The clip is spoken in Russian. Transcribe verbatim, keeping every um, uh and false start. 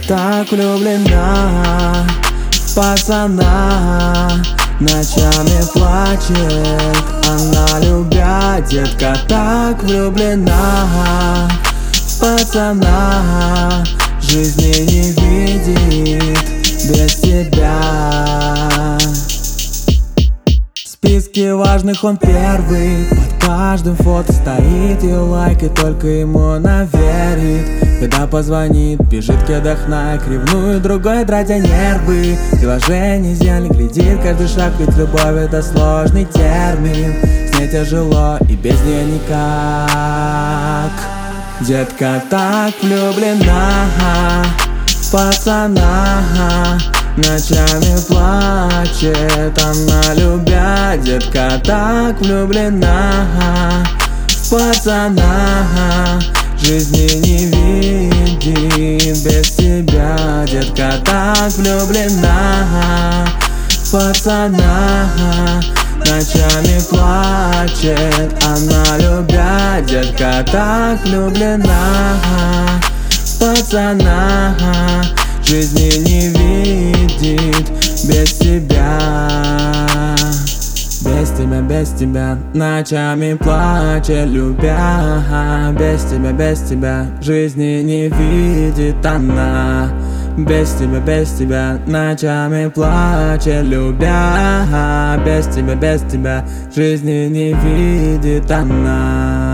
так влюблена в пацана, ночами плачет она, любя. Детка так влюблена в пацана, жизни не видит без тебя. В списке важных он первый, под каждым фото стоит ее лайк, и только ему она верит. Когда позвонит, бежит к Найк, ревнует другой, тратя нервы. Приложение зелень глядит каждый шаг, ведь любовь это сложный термин. С ней тяжело и без нее никак. Детка так влюблена в пацана, ночами плачет она, любя. Детка так влюблена в пацана, жизни не видит без тебя. Детка так влюблена в пацана, ночами плачет она, любя. Детка так влюблена в пацана, жизни не видит без тебя. Без тебя, без тебя, ночами плачет, любя. Без тебя, без тебя, жизни не видит она. Без тебя, без тебя, ночами плачет, любя. Без тебя, без тебя, жизни не видит она.